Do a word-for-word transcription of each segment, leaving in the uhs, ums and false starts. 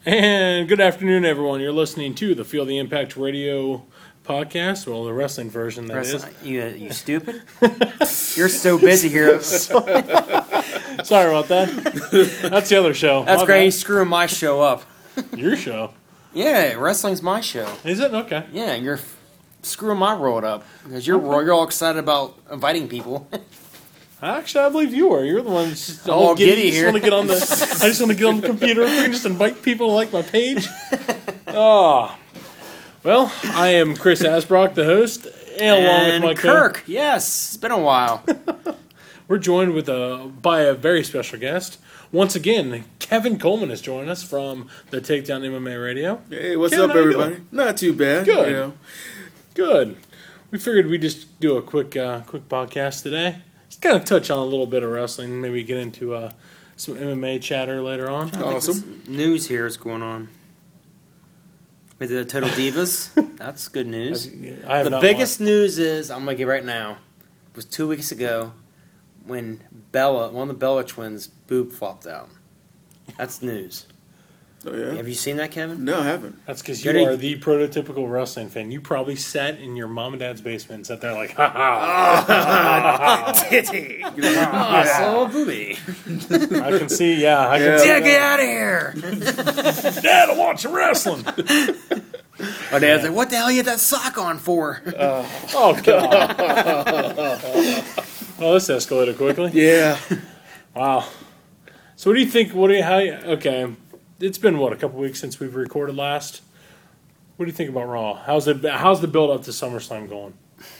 And good afternoon, everyone. You're listening to the Feel the Impact Radio podcast. Well, the wrestling version, that wrestling, is. You, you stupid? You're so busy here. Sorry about that. That's the other show. That's My great. bad. You're screwing my show up. Your show? Yeah, wrestling's my show. Is it? Okay. Yeah, you're f- screwing my world up because you're okay. You're all excited about inviting people. Actually, I believe you were. You're the one that's just all giddy, giddy here. Just want to get on the, I just want to get on the computer and just invite people to like my page. Oh. Well, I am Chris Asbrock, the host, and, and along with my Kirk. Co- yes, it's been a while. We're joined with a by a very special guest. Once again, Kevin Coleman is joining us from the Takedown M M A Radio. Hey, what's Kevin, up, everybody? Not too bad. Good. You know. Good. We figured we'd just do a quick, uh, quick podcast today. Just kind of touch on a little bit of wrestling. Maybe get into uh, some M M A chatter later on. Awesome. News here is going on with the Total Divas. That's good news. I have the not biggest watched. news is I'm gonna get right now. It was two weeks ago when Bella, one of the Bella twins, boob flopped out. That's news. Oh yeah. Have you seen that, Kevin? No, I haven't. That's because you are the prototypical wrestling fan. You probably sat in your mom and dad's basement and sat there like, ha ha. Titty. Oh, so booby. I can see, yeah. I Yeah. can see Dad, that. get out of here. Dad, I want some wrestling. My dad's like, what the hell you had that sock on for? Uh, oh, God. Well, this escalated quickly. Yeah. Wow. So what do you think? What do you, how you, okay. It's been, what, a couple weeks since we've recorded last? What do you think about Raw? How's it? How's the build-up to SummerSlam going?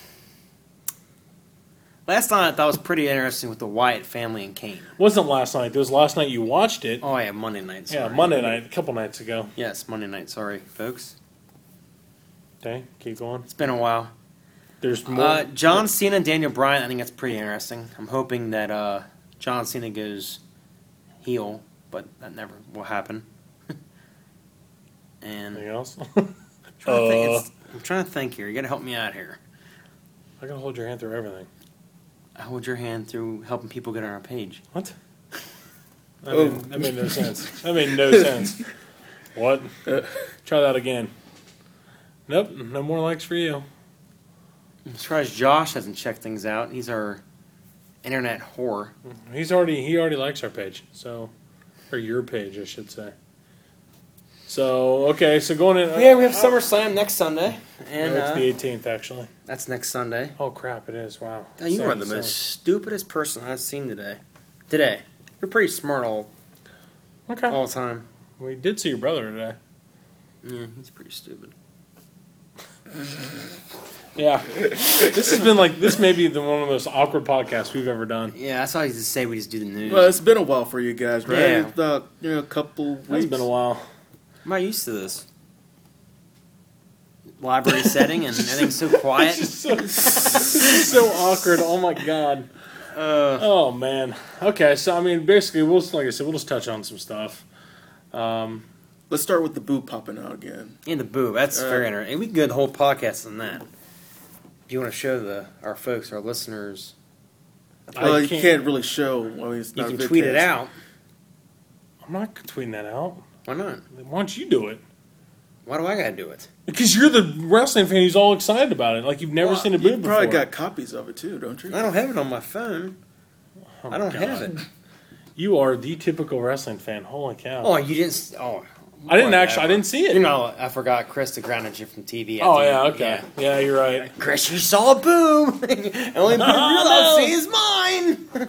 Last night I thought was pretty interesting with the Wyatt family and Kane. Wasn't last night. It was last night you watched it. Oh, yeah, Monday night. Sorry. Yeah, Monday night, a couple nights ago. Yes, Monday night. Sorry, folks. Okay, keep going. It's been a while. There's more. Uh, John Cena, Daniel Bryan, I think that's pretty interesting. I'm hoping that uh, John Cena goes heel, but that never will happen. And Anything else? I'm trying, to think, Uh. it's, I'm trying to think here. You got to help me out here. I gotta hold your hand through everything. I hold your hand through helping people get on our page. What? That, Oh. made, that made no sense. That made no sense. What? Uh. Try that again. Nope, no more likes for you. I'm surprised Josh hasn't checked things out. He's our internet whore. He's already he already likes our page, so or your page, I should say. So okay, so going in. Yeah, we have SummerSlam next Sunday, and It's uh, the eighteenth, actually. that's next Sunday. Oh crap! It is. Wow. Oh, you Sorry, are the sorry. most stupidest person I've seen today. Today, you're pretty smart all Okay. all the time. We did see your brother today. Yeah, he's pretty stupid. Yeah. This has been like this may be the one of the most awkward podcasts we've ever done. Yeah, that's all I used to say. We just do the news. Well, it's been a while for you guys, right? Yeah. About you know a couple weeks. It's been a while. I'm not used to this. Library setting and everything's so quiet. so, so awkward. Oh my god. Uh, Oh man. Okay, so I mean, basically, we'll like I said, we'll just touch on some stuff. Um, Let's start with the boob popping out again. in the boob. That's Uh, very interesting. We can go the whole podcast on that. If you want to show the our folks, our listeners, Well, I you can't- can't really show. I mean, it's you not can a tweet it vidcast. out. I'm not tweeting that out. Why not? Why don't you do it? Why do I gotta do it? Because you're the wrestling fan who's all excited about it. Like you've never Well, seen a you boob probably before. got copies of it too, don't you? I don't have it on my phone. Oh, I don't God. have it. You are the typical wrestling fan. Holy cow! Oh, you didn't. s- Oh, I didn't whatever. actually. I didn't see it. You know, I forgot Chris the grounded you from T V. at oh the yeah. end. Okay. Yeah. You're right. Chris, you saw a boob. The only boob you're allowed to see is mine.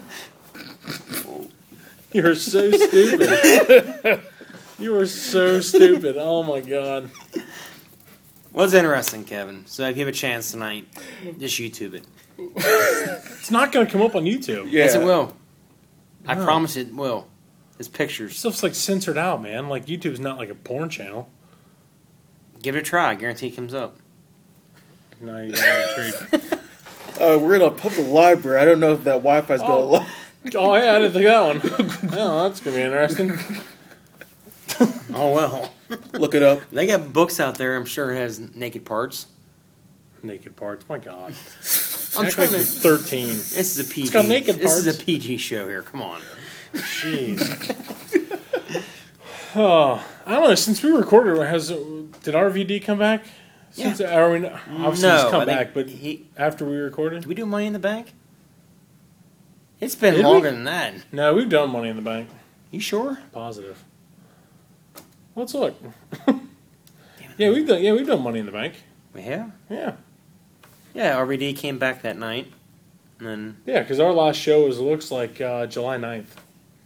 You're so stupid. You are so stupid. Oh my god. What's interesting, Kevin? So if you have a chance tonight, just YouTube it. It's not going to come up on YouTube. Yeah. Yes, it will. I No. promise it will. It's pictures. Stuff's like censored out, man. Like YouTube's not like a porn channel. Give it a try. I guarantee it comes up. No, you got intrigued. Uh, we're in a public library. I don't know if that Wi-Fi's going to Oh. allow. Oh yeah, I didn't think that one. Oh, that's gonna be interesting. Oh, well. Look it up. They got books out there, I'm sure it has naked parts. Naked parts. My God. I'm Act trying like to... you're thirteen. This is a P G. It's got naked this is parts. a P G show here. Come on. Jeez. Oh, I don't know. Since we recorded, has did R V D come back? Since, Yeah. Are we, obviously No, he's come I think back, but he. after we recorded? Did we do Money in the Bank? It's been Did we? longer than that. No, we've done Money in the Bank. You sure? Positive. Let's look. yeah, we've done. Yeah, we've done Money in the Bank. We have. Yeah, Yeah, R V D came back that night, and then yeah. Because our last show was looks like uh, July ninth.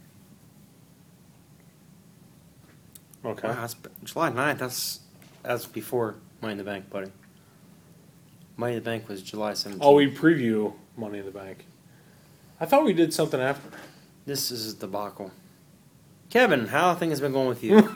Okay. wow, that's, July ninth. That's that's before Money in the Bank, buddy. Money in the Bank was July seventeenth. Oh, we preview Money in the Bank. I thought we did something after. This is a debacle. Kevin, how have things been going with you?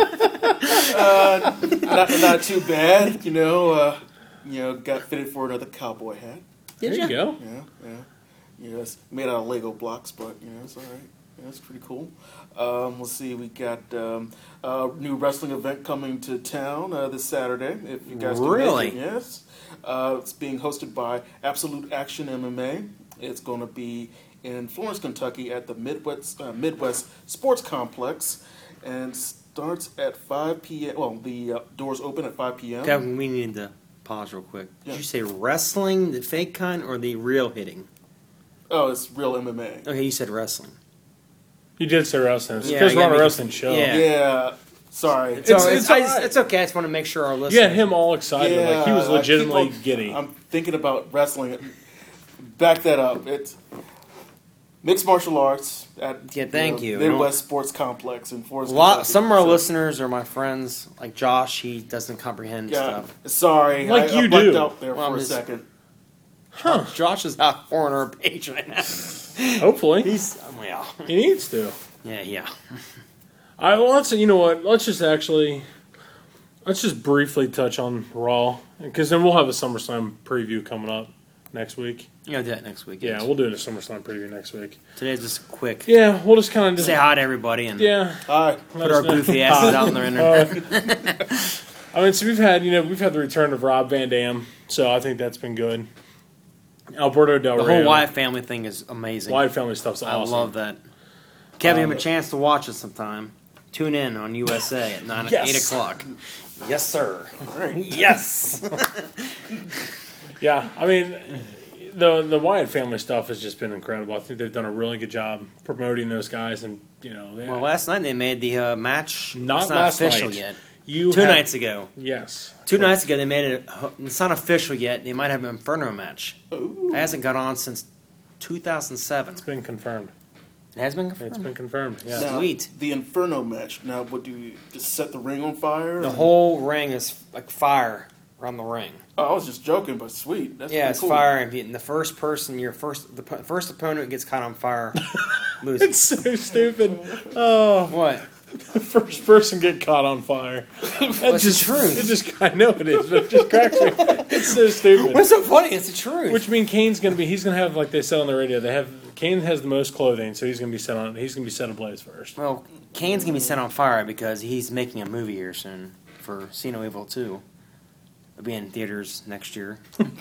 Uh, not, not too bad, you know. Uh, you know, got fitted for another cowboy hat. There you go. Yeah, yeah. You know, it's made out of Lego blocks, but you know, it's all right. Yeah, it's pretty cool. Um, let's see, we got um, a new wrestling event coming to town uh, this Saturday. If you guys can Really? make it, yes. Uh, it's being hosted by Absolute Action M M A. It's going to be in Florence, Kentucky, at the Midwest uh, Midwest Sports Complex, and starts at five p.m. Well, the uh, doors open at five p.m. Kevin, we need to pause real quick. Did Yeah. you say wrestling, the fake kind, or the real hitting? Oh, it's real M M A. Okay, you said wrestling. You did say wrestling. It's Yeah, because I we're on gotta a make- wrestling show. yeah. Yeah, sorry. So It's- it's, it's I all just- right. it's okay. I just want to make sure our You listeners. had him all excited. like he was I keep legitimately on- giddy. I'm thinking about wrestling. Back that up. It's mixed martial arts at Yeah, thank you. Midwest Sports Complex in Forest. A lot, Kentucky. some of our So, listeners are my friends, like Josh. He doesn't comprehend Yeah, stuff. sorry, Like I, I you blacked do. out there Well, for I'm a just- second. Huh. Josh is not four on our page right now. Hopefully. He's well, He needs to. yeah, yeah. I well, let's you know what? Let's just actually let's just briefly touch on Raw because then we'll have a SummerSlam preview coming up next week. You know, do that next week. Yeah, yes. we'll do a SummerSlam preview next week. Today's just quick. Yeah, we'll just kind of just Say hi to everybody and yeah. Hi. put our goofy asses out in the internet. Uh, I mean, so we've had you know we've had the return of Rob Van Dam, so I think that's been good. Alberto Del The Rio, whole Wyatt family thing is amazing. Wyatt family stuff's I awesome. love that. Kevin, you Um, have a chance to watch it sometime. Tune in on U S A at nine, Yes. eight o'clock. Yes, sir. All right. Yes. Yeah, I mean, the the Wyatt family stuff has just been incredible. I think they've done a really good job promoting those guys, and you know, they, Well, last night they made the uh, match. Not it's not last official night. yet. you Two have- nights ago. yes, Two nights ago they made it. It's not official yet. They might have an Inferno match. Ooh. It hasn't got on since two thousand seven. it's been confirmed. It has been confirmed. It's been confirmed. Yeah, Now, Sweet. The Inferno match. Now, what do you just set the ring on fire? The or- whole ring is like fire around the ring. Oh, I was just joking, but sweet. That's Yeah, pretty it's cool. fire, and the first person, your first, the po- first opponent gets caught on fire, loses. it's so stupid. Oh, What? the first person get caught on fire. That's What's the just truth? It just I know it is, but it just cracks me. It's so stupid. What's so funny? It's the truth. Which means Kane's gonna be. He's gonna have like they said on the radio. They have Kane has the most clothing, so he's gonna be set on. He's gonna be set ablaze first. Well, Kane's gonna be set on fire because he's making a movie here soon for See No Evil two. It'll be in theaters next year.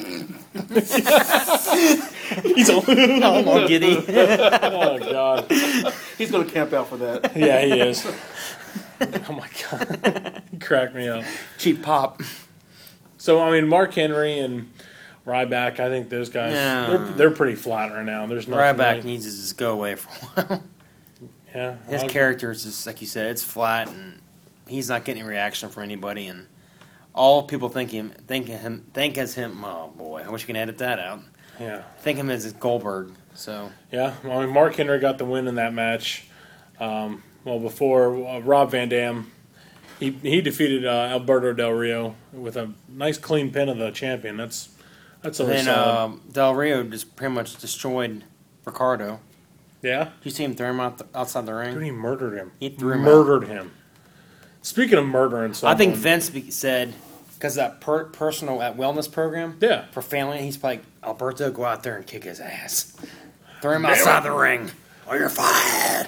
He's all, I'm all giddy. oh god. He's going to camp out for that. Yeah, he is. Oh my god, he cracked me up. Cheap pop. So I mean, Mark Henry and Ryback, I think those guys No. they're, they're pretty flat right now. There's nothing. Ryback really- needs to just go away for a while. yeah, His I'll- character is just like you said, it's flat, and he's not getting any reaction from anybody, and all people think him, think him, think as him. Oh boy, I wish you could edit that out. Yeah, Think him as Goldberg. So yeah. Well, I mean, Mark Henry got the win in that match. Um, well, before uh, Rob Van Dam, he he defeated uh, Alberto Del Rio with a nice clean pin of the champion. That's that's always then solid. um, Del Rio just pretty much destroyed Ricardo. yeah. Did you see him throw him out the, outside the ring? Dude, he murdered him. He threw him murdered him. Speaking of murdering someone, I think Vince be- said because that per- personal at wellness program. Yeah. For family, he's like Alberto, go out there and kick his ass. Throw him outside the ring, or you're fired.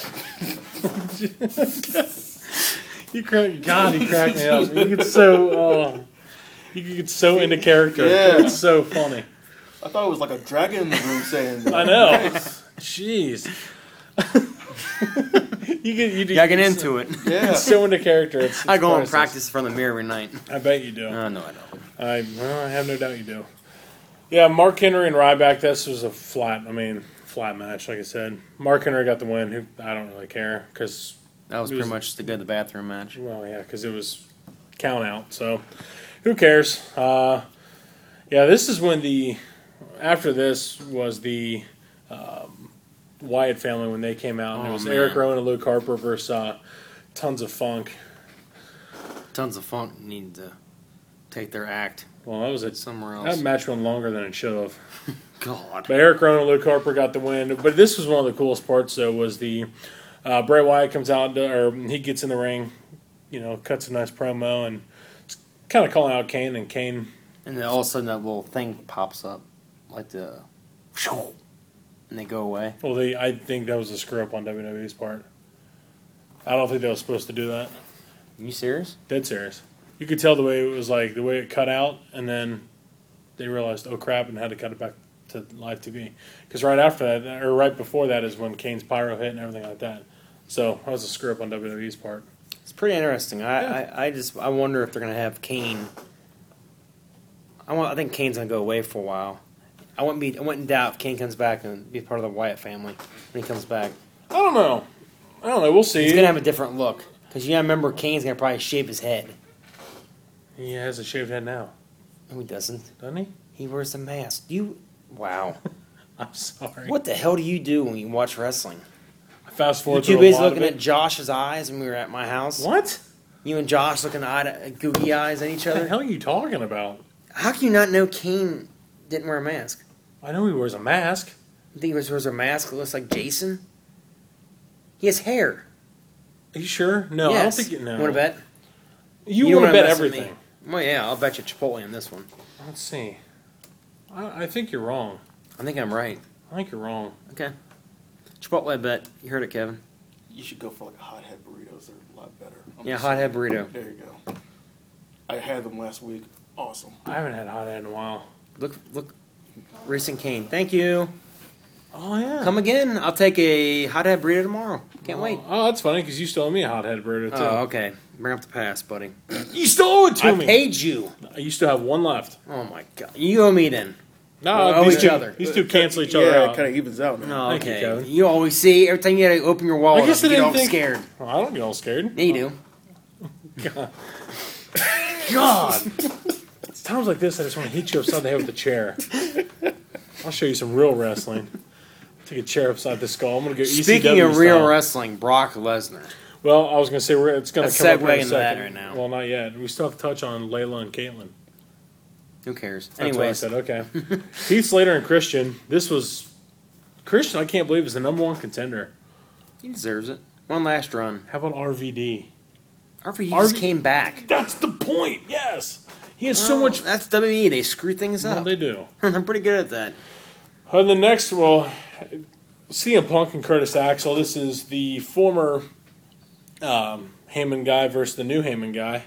You crack, God, he cracked me up. You get so, uh, you get so into character. Yeah. It's so funny. I thought it was like a dragon in the room saying that. I know. Jeez. You get you do Gotta get into it. Yeah. It's so into character. It's, it's I go and priceless. practice in front of the mirror every night. I bet you do. Uh, no, I don't. I well, I have no doubt you do. Yeah, Mark Henry and Ryback. This was a flat. I mean, flat match. Like I said, Mark Henry got the win. Who I don't really care because That was It pretty was- much the go to the bathroom match. well, yeah, because it was count out. So who cares? Uh, yeah, this is when the after this was the um, Wyatt family when they came out. And it Oh, was man. Eric Rowan and Luke Harper versus uh, Tons of Funk. Tons of Funk need to take their act Well, that was it. somewhere else. That match went longer than it should have. God. But Eric Rowan and Luke Harper got the win. But this was one of the coolest parts, though, was the uh, Bray Wyatt comes out, or he gets in the ring, you know, cuts a nice promo, and kind of calling out Kane, and Kane, And then all of a sudden that little thing pops up, like the, and they go away. well, they, I think that was a screw up on W W E's part. I don't think they were supposed to do that. Are you serious? Dead serious. You could tell the way it was like, the way it cut out, and then they realized, oh crap, and had to cut it back to live T V. Because right after that, or right before that, is when Kane's pyro hit and everything like that. So that was a screw up on W W E's part. It's pretty interesting. I, Yeah. I, I just I wonder if they're gonna have Kane. I want. I think Kane's gonna go away for a while. I wouldn't be. I wouldn't doubt if Kane comes back and be part of the Wyatt family when he comes back. I don't know. I don't know. We'll see. He's gonna have a different look because you gotta remember Kane's gonna probably shave his head. He has a shaved head now, No, he doesn't. doesn't he? He wears a mask. You. Wow. I'm sorry. What the hell do you do when you watch wrestling? Fast You forward too through a busy lot of looking it. at Josh's eyes when we were at my house. What? You and Josh looking eye to, googie eyes at each What the other. hell are you talking about? How can you not know Kane didn't wear a mask? I know he wears a mask. You think he wears a mask that looks like Jason? He has hair. Are you sure? No, I don't Yes. think you know. Want to bet? You, You want to wanna bet mess with me. everything. Well, yeah, I'll bet you Chipotle on this one. Let's see. I, I think you're wrong. I think I'm right. I think you're wrong. Okay. Chipotle bet. You heard it, Kevin. You should go for like hothead burritos. They're a lot better. I'm Yeah, just hothead saying. burrito. There you go. I had them last week. Awesome. I haven't had hot head in a while. Look, look. Recent Kane. Thank you. Oh yeah. Come again. I'll take a hothead burrito tomorrow. Can't oh, wait. Oh, that's funny because you stole me a hot head burrito too. Oh, okay. Bring up the past, buddy. You stole it to I me. paid you. You still have one left. Oh my god. You owe me then. No, We owe these each two, other. These two cancel each yeah, other out. it kind of evens out now. No, Thank you, okay. Kevin. You, always see every time you gotta open your wallet. I guess up, I you get didn't all think- scared. Well, I don't get all scared. Yeah, you do. God. God. It's times like this I just want to hit you upside the head with a chair. I'll show you some real wrestling. Take a chair upside the skull. I'm gonna go E C W Speaking of real style. wrestling, Brock Lesnar. Well, I was gonna say we're, it's gonna Let's come up segue in a into that second. right now. Well, not yet. We still have to touch on Layla and Caitlyn. Who cares? That's what I Anyways, said. Okay. Heath Slater and Christian. This was Christian. I can't believe is the number one contender. he deserves it. One last run. How about R V D? Harvey R V just came back. That's the point. Yes, he has so Well, much. That's W W E. They screw things Well, up. they do. I'm pretty good at that. Uh, the next, well, C M Punk and Curtis Axel. This is the former um, Heyman guy versus the new Heyman guy.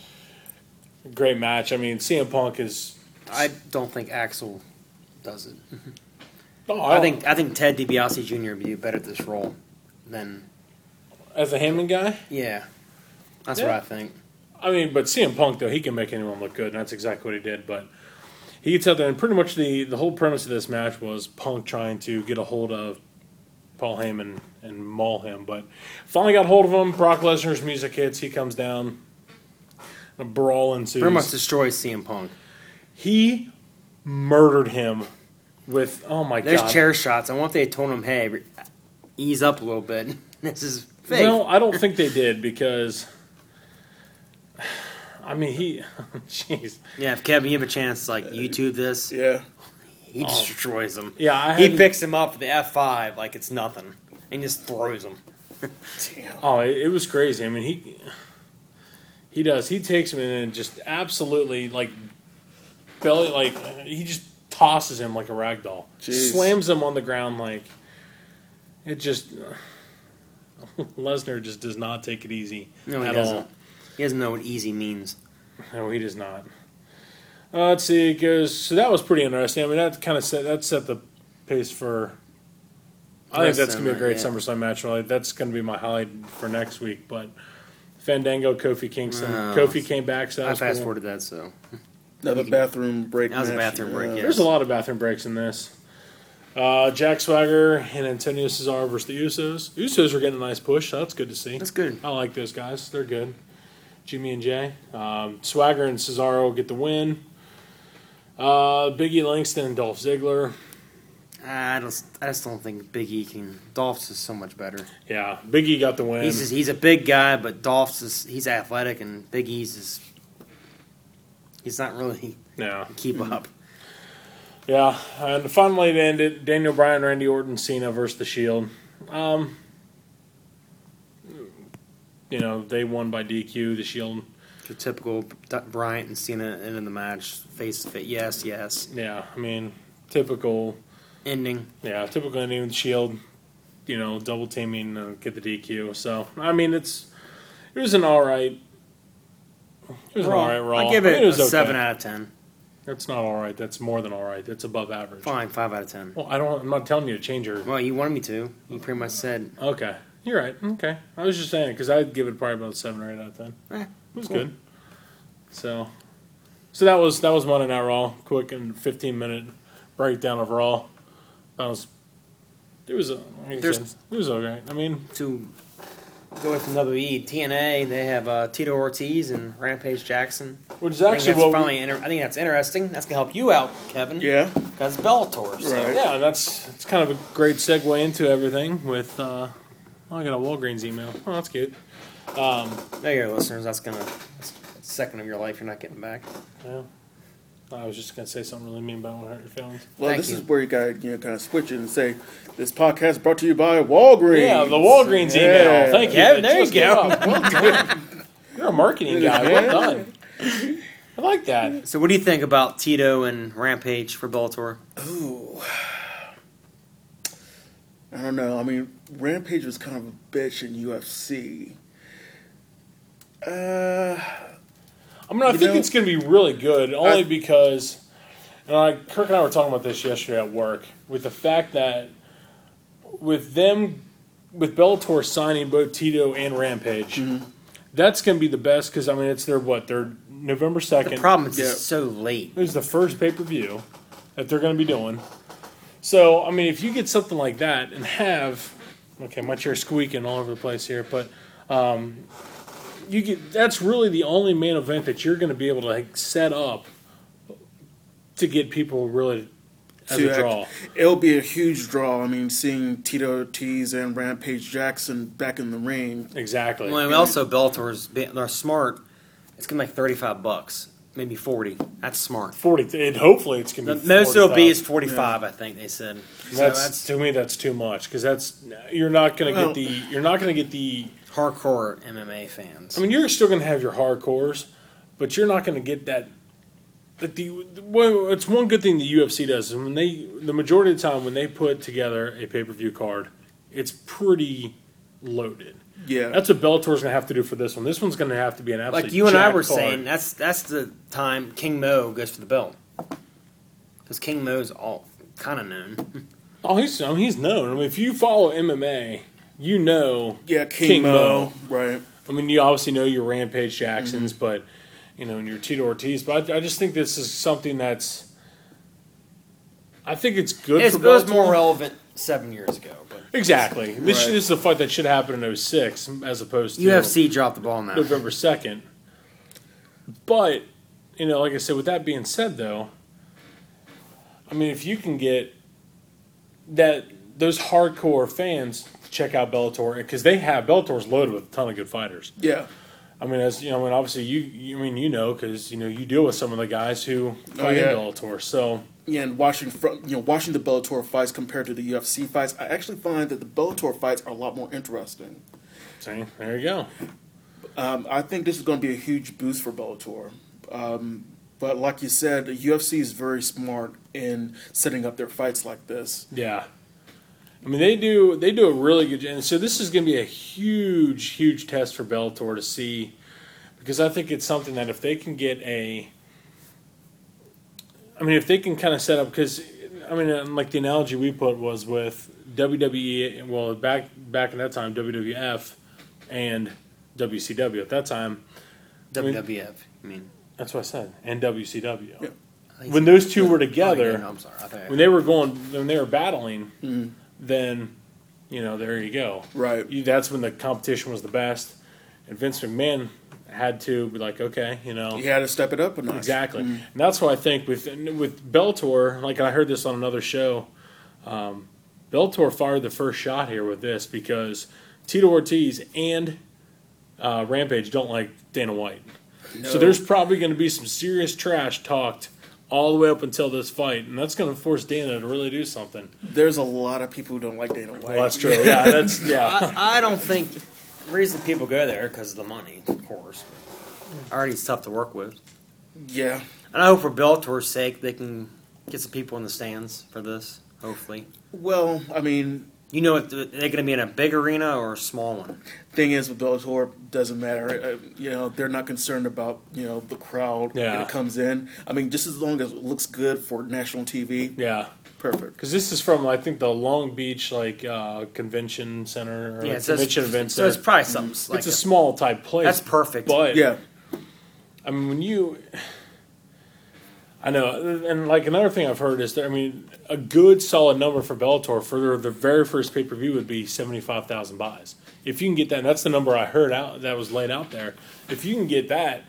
Great match. I mean, C M Punk is. I don't think Axel does it. Oh, I think I think Ted DiBiase Junior would be better at this role than as a Heyman guy. yeah. That's Yeah. what I think. I mean, but C M Punk though he can make anyone look good, and that's exactly what he did. But he gets out there, and pretty much the the whole premise of this match was Punk trying to get a hold of Paul Heyman and maul him. But finally got hold of him. Brock Lesnar's music hits. He comes down. A brawl ensues. Pretty much destroys C M Punk. He murdered him with oh my There's god. chair shots. I want they told him, hey, re- ease up a little bit. This is fake. No, I don't think they did because. I mean, he. Jeez. Yeah, if Kevin, you have a chance to like YouTube this, Yeah. he destroys him. Yeah, I He hadn't- picks him up with the F five like it's nothing and just throws him. Damn. Oh, it, it was crazy. I mean, he he does. He takes him in and just absolutely like belly like he just tosses him like a rag doll. Jeez. Slams him on the ground like it just. Lesnar just does not take it easy No, he at doesn't. all. He doesn't know what easy means. No, he does not. Uh, let's see. It goes. So that was pretty interesting. I mean, that kind of set that set the pace for I think that's Wrestling, gonna be a great yeah. SummerSlam match. Really, that's gonna be my highlight for next week. But Fandango, Kofi Kingston, No. Kofi came back. So that I was fast cool. forwarded that, so Another bathroom break. That was a match. bathroom break, yeah. There's a lot of bathroom breaks in this. Uh, Jack Swagger and Antonio Cesaro versus the Usos. Usos are getting a nice push. So that's good to see. that's good. I like those guys. They're good. Jimmy and Jay. Um, Swagger and Cesaro get the win. Uh, Biggie Langston and Dolph Ziggler. I just, I just don't think Big E can. Dolph's is so much better. Yeah, Biggie got the win. He's just, he's a big guy, but Dolph's is he's athletic, and Big E's is he's not really yeah, keep up. yeah. And finally, it ended. Daniel Bryan, Randy Orton, Cena versus the Shield. Um, you know, they won by D Q. The Shield. Your typical Bryant and Cena ending the match face to face. Yes, yes. Yeah, I mean, typical. Ending. Yeah, typical ending with the Shield. You know, double teaming, uh, get the D Q. So I mean, it's it was an all right. It was an all right Raw. I give I it, mean, it was a okay. seven out of ten. That's not all right. That's more than all right. That's above average. Fine, five out of ten. Well, I don't. I'm not telling you to change your. Well, you wanted me to. You pretty much said. Okay, you're right. Okay, I was just saying because I'd give it probably about a seven or eight out of ten. Eh, It was cool. good. So, so that was that was Monday Night Raw. Quick and fifteen minute breakdown of Raw. That was. It was. A, like I There's- said, it was okay. I mean, To go away from W W E, T N A, they have uh, Tito Ortiz and Rampage Jackson. which is I think actually that's what. probably inter- I think that's interesting. That's gonna help you out, Kevin. Yeah. Because Bellator. So. Right. Yeah, that's it's kind of a great segue into everything. With uh, oh, I got a Walgreens email. Oh, that's good. Um, There you go, listeners. That's gonna that's a second of your life you're not getting back. yeah. I was just gonna say something really mean about what hurt your feelings. Well, Thank this you. is where you got to you know, kind of switch it and say, this podcast is brought to you by Walgreens. Yeah, the Walgreens Yeah. email. Thank you. Yeah, That there you just came go. up. Well done. You're a marketing guy. Well done. I like that. So, what do you think about Tito and Rampage for Bellator? Ooh. I don't know. I mean, Rampage was kind of a bitch in U F C. Uh, I mean, I You think know- it's going to be really good, only I- because, and like Kirk and I were talking about this yesterday at work, with the fact that with them, with Bellator signing both Tito and Rampage, Mm-hmm. that's going to be the best because I mean it's their what their November The second. problem is Yeah. it's so late. It was the first pay per view that they're going to be doing. So I mean, if you get something like that and have, okay, my chair's squeaking all over the place here, but. Um, You get that's really the only main event that you're going to be able to like, set up to get people really as to a act- draw. It'll be a huge draw. I mean, seeing Tito Ortiz and Rampage Jackson back in the ring. Exactly. Well, and also Bellator's they're smart. It's gonna be like thirty-five bucks, maybe forty. That's smart. Forty. It, hopefully, it's going The to be most it'll be is forty forty-five. I think they said. thousand. So That's, that's to me that's too much because that's you're not going to Well- get the you're not going to get the. hardcore M M A fans. I mean, you're still going to have your hardcores, but you're not going to get that. That the well, it's one good thing the U F C does is when they the majority of the time when they put together a pay per view card, it's pretty loaded. Yeah. That's what Bellator's going to have to do for this one. This one's going to have to be an absolute like you and I jacked were card. saying, that's that's the time King Mo goes for the belt because King Mo's all kind of known. Oh, he's I mean, he's known. I mean, if you follow M M A, you know. Yeah, King, King Mo. Mo. Right. I mean, you obviously know your Rampage Jacksons, Mm-hmm. but you know, and your Tito Ortiz. But I, I just think this is something that's. I think it's good It's, for it was Bellator. more relevant seven years ago, but Exactly. This, Right. this is a fight that should happen in oh six as opposed to U F C dropped the ball on that. November second. But, you know, like I said, with that being said, though, I mean, if you can get that those hardcore fans to check out Bellator, because they have Bellator's loaded with a ton of good fighters. Yeah. I mean, as you know, I mean, obviously you, you I mean, you know, because you know you deal with some of the guys who fight yeah. in Bellator. So Yeah, and watching from you know watching the Bellator fights compared to the U F C fights, I actually find that the Bellator fights are a lot more interesting. see, there you go. Um, I think this is going to be a huge boost for Bellator. Um, but like you said, the U F C is very smart in setting up their fights like this. Yeah. I mean, they do they do a really good job. And so this is going to be a huge, huge test for Bellator to see, because I think it's something that if they can get a, I mean, if they can kind of set up, because I mean, and like the analogy we put was with W W E. Well, back back in that time, W W F and W C W. At that time, W W F. I mean, that's what I said, and W C W. Yeah. When those two were Oh, yeah, together, no, I'm sorry. I think when they were going, when they were battling, Mm-hmm. then you know, there you go. Right. You, that's when the competition was the best, and Vince McMahon had to be like, okay, you know, You had to step it up a notch. exactly. And that's why I think with with Bellator, like I heard this on another show, um, Bellator fired the first shot here with this because Tito Ortiz and uh, Rampage don't like Dana White. So No. there's probably going to be some serious trash talked all the way up until this fight, and that's going to force Dana to really do something. There's a lot of people who don't like Dana White. Well, that's true. Yeah, that's yeah. I, I don't think the reason people go there because of the money, of course. Already it's tough to work with. Yeah. And I hope for Bellator's sake they can get some people in the stands for this. Hopefully, Well, I mean, you know, if they're going to be in a big arena or a small one. thing is with Bellator, doesn't matter. Uh, you know, they're not concerned about, you know, the crowd Yeah. that comes in. I mean, just as long as it looks good for national T V, Yeah. perfect. Because this is from, I think, the Long Beach like uh, convention center or Yeah, like, so convention it's, event so center. it's probably something like it's a a- small type place. That's perfect. But Yeah. I mean, when you, I know, and like another thing I've heard is that I mean, a good solid number for Bellator for their, the very first pay per view would be seventy five thousand buys. If you can get that, and that's the number I heard out that was laid out there. If you can get that,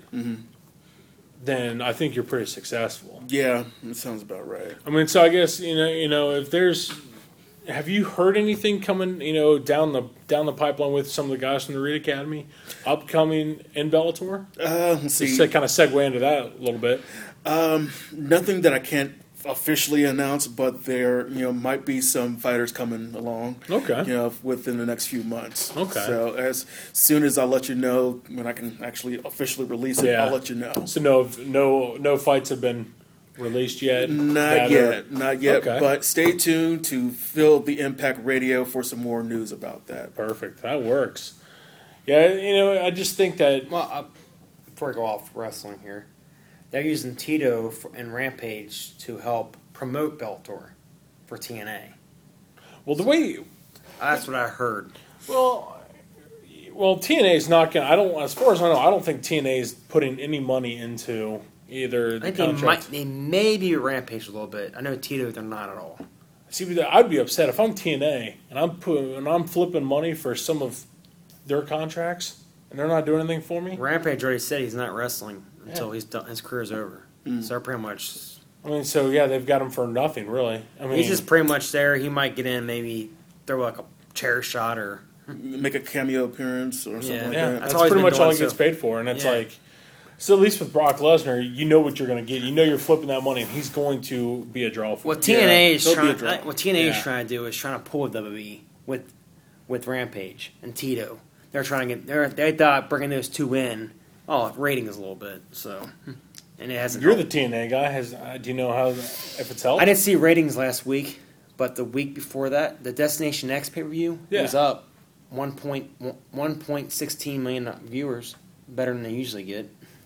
then I think you're pretty successful. Yeah, that sounds about right. I mean, so I guess you know, you know, if there's, have you heard anything coming, you know, down the down the pipeline with some of the guys from the Reed Academy, upcoming in Bellator? Uh, let's see. Just to kind of segue into that a little bit. Nothing that I can't officially announce, but there, you know, might be some fighters coming along. Okay. You know, within the next few months. Okay. So as soon as I let you know when I can actually officially release it, Yeah. I'll let you know. So no, no, no fights have been released yet. Not that are- yet, not yet. Okay. But stay tuned to Fill the Impact Radio for some more news about that. Perfect. That works. Yeah, you know, I just think that. Well, uh, before I go off wrestling here, they're using Tito for, and Rampage to help promote Bellator for T N A. Well, the way. That's what I heard. Well, well, T N A is not going. to I don't. As far as I know, I don't think T N A is putting any money into either I the think they might, contract. they may be Rampage a little bit. I know Tito, they're not at all. See, but I'd be upset if I'm T N A and I'm putting and I'm flipping money for some of their contracts and they're not doing anything for me. Rampage already said he's not wrestling until Yeah. he's done, his career's over. So they're pretty much. I mean, so yeah, they've got him for nothing, really. I mean, He's just pretty much there. He might get in, maybe throw like a chair shot or. Make a cameo appearance or something Yeah. like yeah, that. that's, That's all he's pretty been much all doing, he gets so- paid for, and it's Yeah. like. So at least with Brock Lesnar, you know what you're going to get. You know you're flipping that money, and he's going to be a draw for What you. T N A is he'll be a trying, draw. what T N A is Yeah. trying to do is trying to pull W W E with with Rampage and Tito. They're trying to get. They're, they thought bringing those two in, oh, ratings a little bit. So, and it hasn't. You're the helped. T N A guy. Has uh, do you know how if it's helped? I didn't see ratings last week, but the week before that, the Destination X pay per view Yeah. was up one point one point sixteen million viewers, better than they usually get.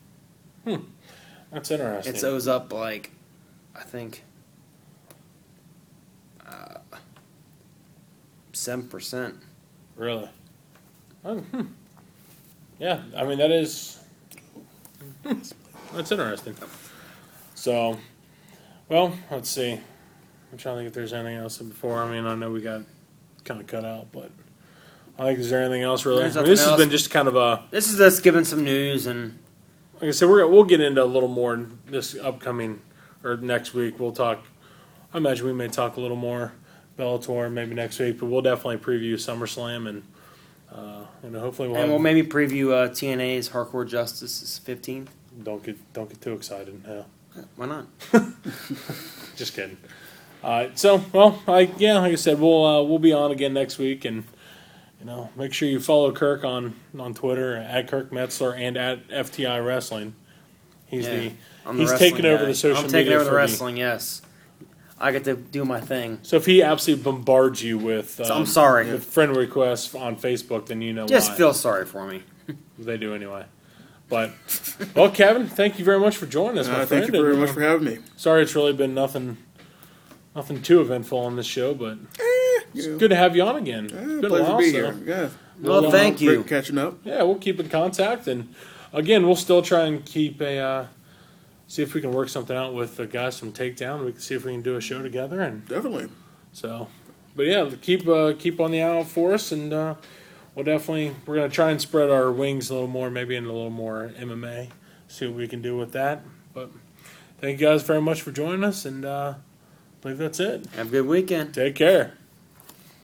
That's interesting. It's, it was up like, I think, uh, seven percent. Really? Oh, hmm. Yeah, I mean that is that's interesting. So, well, let's see. I'm trying to think if there's anything else before. I mean, I know we got kind of cut out, but I think is there anything else really? I There's mean, this nothing has been else. just kind of a This is us giving some news, and like I said. We're we'll get into a little more in this upcoming or next week. We'll talk. I imagine we may talk a little more Bellator maybe next week, but we'll definitely preview SummerSlam and uh, you know hopefully we'll and have, we'll maybe preview uh, T N A's Hardcore Justice fifteenth. don't get don't get too excited now. Why not? Just kidding. Uh, so, well, I, yeah, like I said, we'll uh, we'll be on again next week, and you know, make sure you follow Kirk on, on Twitter at Kirk Metzler and at F T I Wrestling. He's Yeah, the I'm the he's wrestling taking over guy. the social I'm taking media over the for wrestling. Yes, I get to do my thing. So if he absolutely bombards you with, um, So I'm sorry. with friend requests on Facebook, then you know Just why. feel sorry for me. They do anyway. But well, Kevin, thank you very much for joining us, my Uh, friend. thank you very And, much uh, for having me. Sorry, it's really been nothing, Nothing too eventful on this show, but Eh, it's yeah. good to have you on again. Eh, It's been a pleasure while, to be so- here. Yeah. Well, Well, thank Great you. catching up. Yeah, we'll keep in contact, and again, we'll still try and keep a uh, see if we can work something out with the guys from Takedown. We can see if we can do a show together, and Definitely. so. But yeah, keep uh, keep on the eye out for us, and uh, we'll definitely we're gonna try and spread our wings a little more, maybe in a little more M M A. See what we can do with that. But thank you guys very much for joining us, and uh, I believe that's it. Have a good weekend. Take care.